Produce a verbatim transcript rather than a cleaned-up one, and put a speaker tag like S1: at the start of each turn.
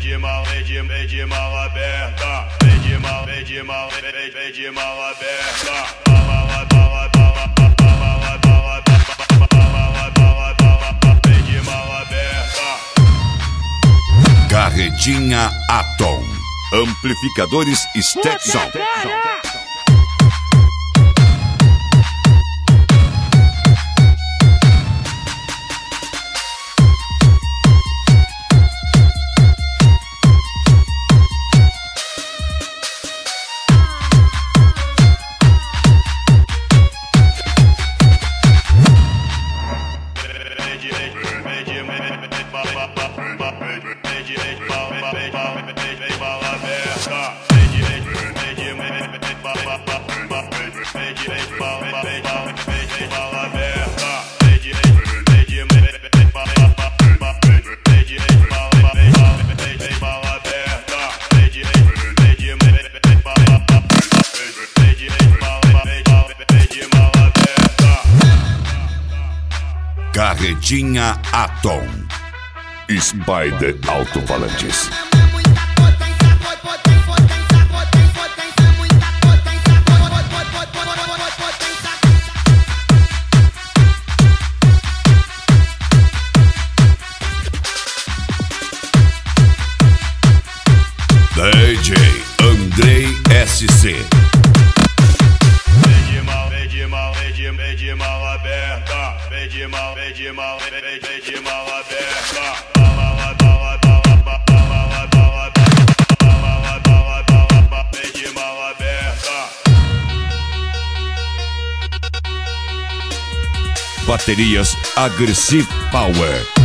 S1: de mal, vem de, vem de mal aberta. Vem de mal, vem de mal, vem, vem, vem de mal aberta. Bala, bala, bala, bala, bala, bala, bala, bala, bala, vem de mal aberta.
S2: Carretinha Atom. Amplificadores Stetson. Carretinha Atom. Spider Alto-Falantes. D J Andrei S C.
S1: Vem de mal, vem de mal, vem de, vem de mal aberta. Vem de mal, vem de mal, vem, vem, vem de mal aberta. Bala, bala, bala, bala, bala, bala, bala, bala, bala, vem de mal aberta.
S2: Baterias Aggressive Power.